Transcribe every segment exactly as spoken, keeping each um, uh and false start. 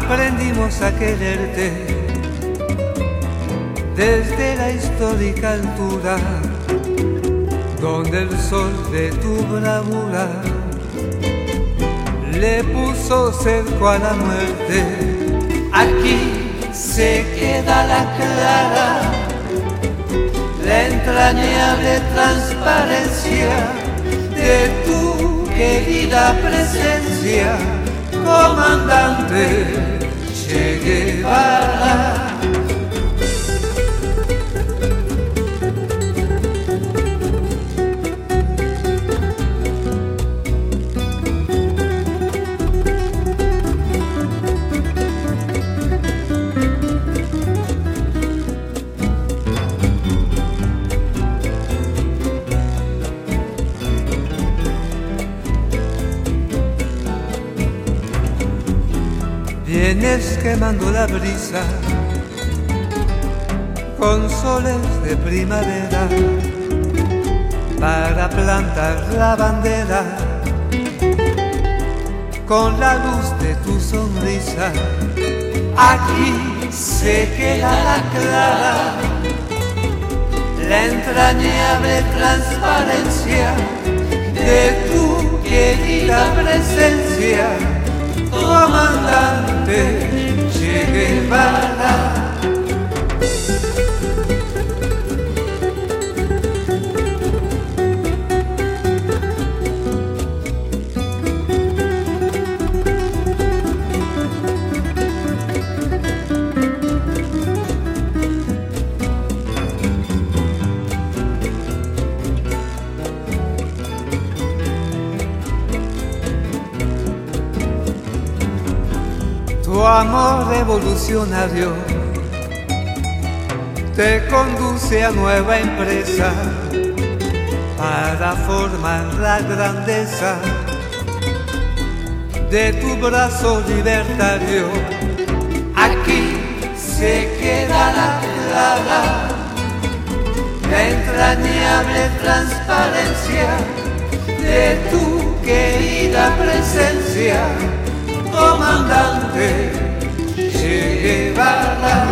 aprendimos a quererte desde la histórica altura, donde el sol de tu bravura le puso cerco a la muerte. Aquí se queda la clara, la entrañable transparencia de tu querida presencia, comandante Che Guevara. Vienes quemando la brisa con soles de primavera para plantar la bandera con la luz de tu sonrisa. Aquí se queda la clara, la entrañable transparencia de tu querida presencia, comandante Che Guevara. Tu amor revolucionario te conduce a nueva empresa para formar la grandeza de tu brazo libertario. Aquí se queda la clara, la entrañable transparencia de tu querida presencia, comandante Che Guevara.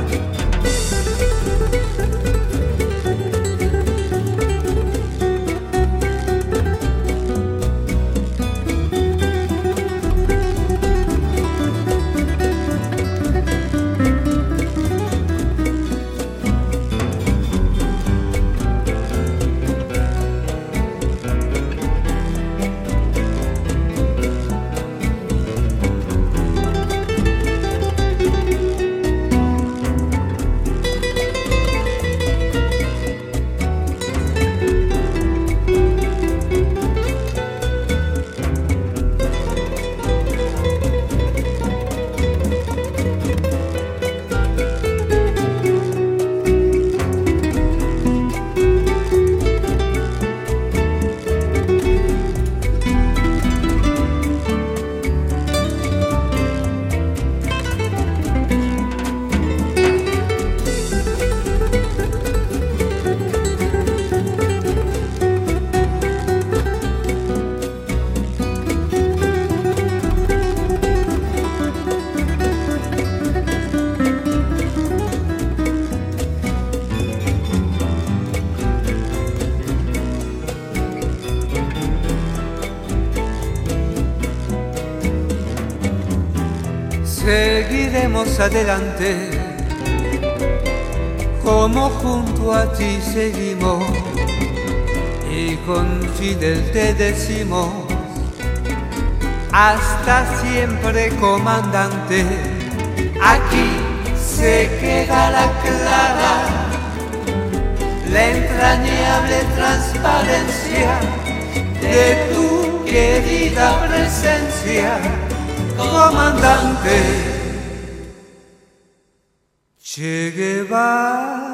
Seguiremos adelante, como junto a ti seguimos, y con Fidel te decimos, hasta siempre, comandante. Aquí se queda la clara, la entrañable transparencia de tu querida presencia, comandante Che Guevara.